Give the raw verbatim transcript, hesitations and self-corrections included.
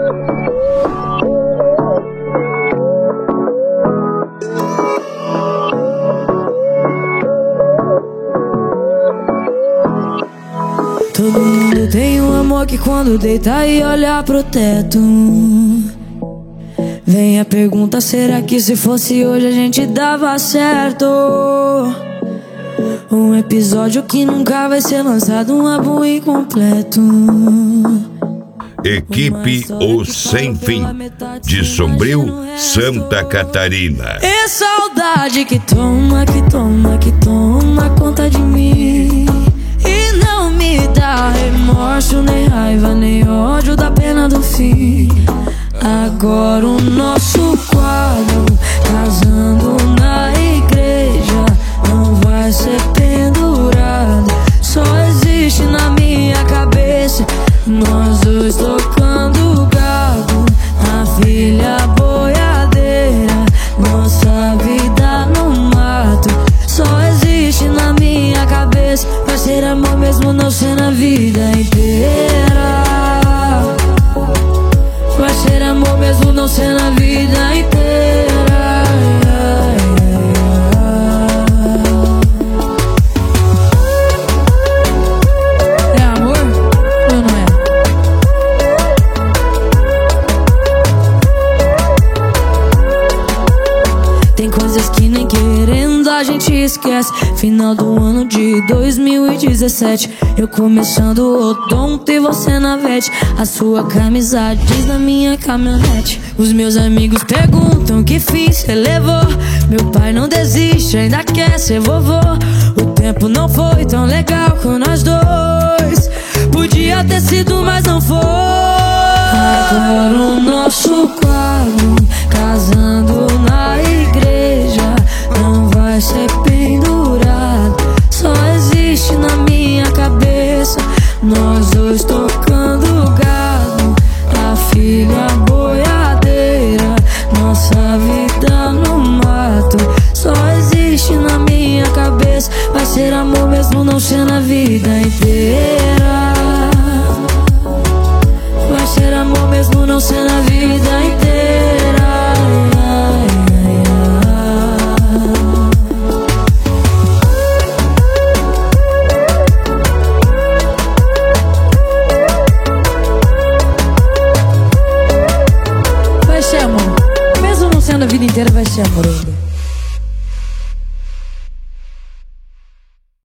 Todo mundo tem um amor que quando deita e olha pro teto, vem a pergunta, será que se fosse hoje a gente dava certo? Um episódio que nunca vai ser lançado, um álbum incompleto. Equipe O Sem Fim, de Sombrio, Santa Catarina. É saudade que toma, que toma, que toma conta de mim. E não me dá remorso, nem raiva, nem ódio da pena do fim. Agora o nosso quadro, casando na igreja, não vai ser pendurado. Só existe na minha cabeça nós dois tocando gado, a filha boiadeira, nossa vida no mato. Só existe na minha cabeça, vai ser amor mesmo não ser na vida inteira. Vai ser amor mesmo não ser na vida inteira. É amor ou não é? Tem coisas que nem querendo a gente esquece. Final do ano de dois mil e dezessete, eu começando o odonto e você na vete. A sua camisa diz na minha caminhonete. Os meus amigos perguntam que fim cê levou. Meu pai não desiste, ainda quer ser vovô. O tempo não foi tão legal com nós dois, podia ter sido, mas não foi. Agora o nosso quadro, casando na igreja, não vai ser pendurado. Só existe na minha cabeça nós dois tocando gado, a filha boiadeira, nossa vida no mato. Só existe na minha cabeça, vai ser amor mesmo não ser na vida inteira. Vai ser amor mesmo não ser na vida inteira. Vai ser amor mesmo não sendo a vida inteira, vai ser amor ainda.